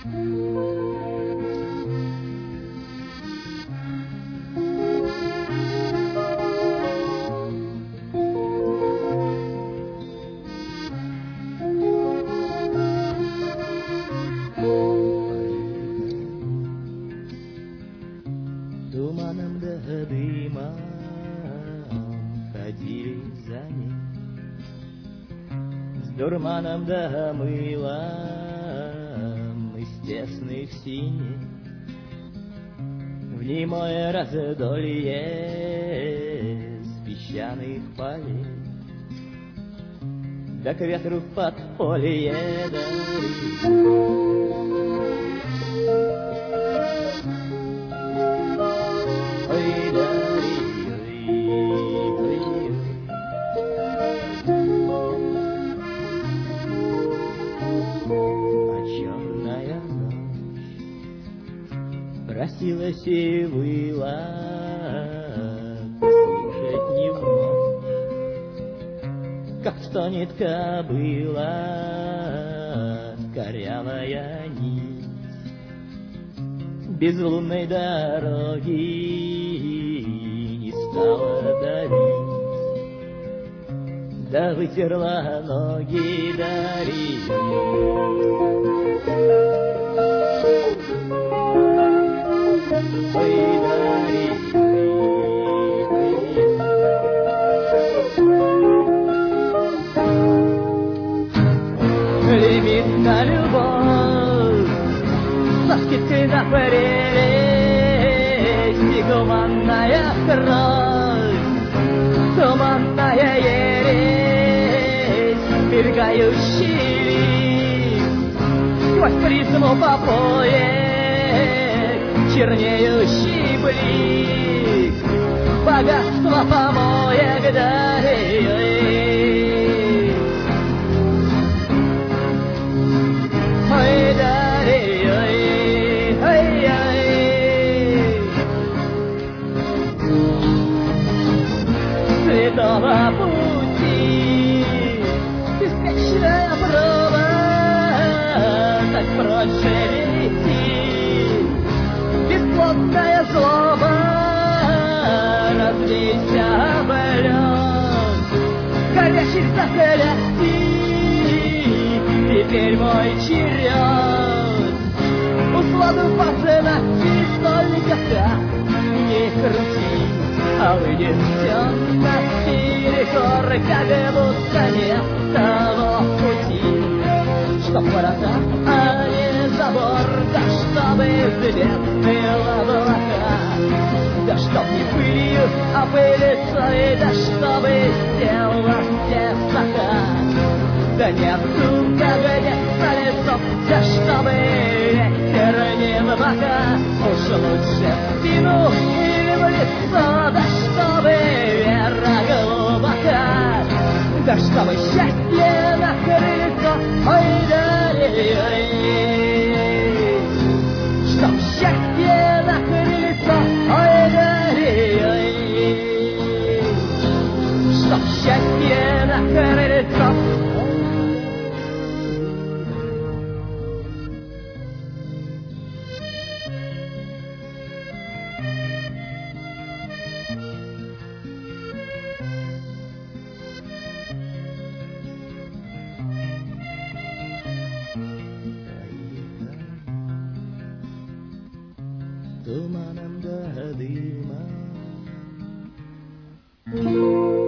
Туманом да дымом ходили за ней, с дурманом да мылом из тесных синей, в немое раздолье с песчаных полей, да к ветру в подполье дарит. Просилась и выла, слушать не вновь, как стонет кобыла, корявая нить безлунной дороги не стала давить, да вытерла ноги дарить. Лимитная любовь со скидкой на прелесть и гуманная кровь, туманная ересь, мелькающий лик сквозь призму попоек, чернеющий блик, богатство помоек дарит. Святого пути беспечная проба, так проще вести, бесплотная злоба, развейся облет, горящих заклятий, теперь мой черед, усладу пацанати только так не крути, а уединенности рекорд, как будто нет того пути, чтоб ворота, а не забор, да чтобы свет был облака, да чтоб не пылью, а пылицей, да чтобы сделала все закат, да нет сука, нет колесов, да чтобы ветер не в бока, уж лучше в спину или в лицо, да чтобы вера глубока, да чтобы счастье на крыльцо, ой, ой, чтоб счастье на крыльцо, ой, ой, чтоб счастье на крыльцо. Туманом да дымом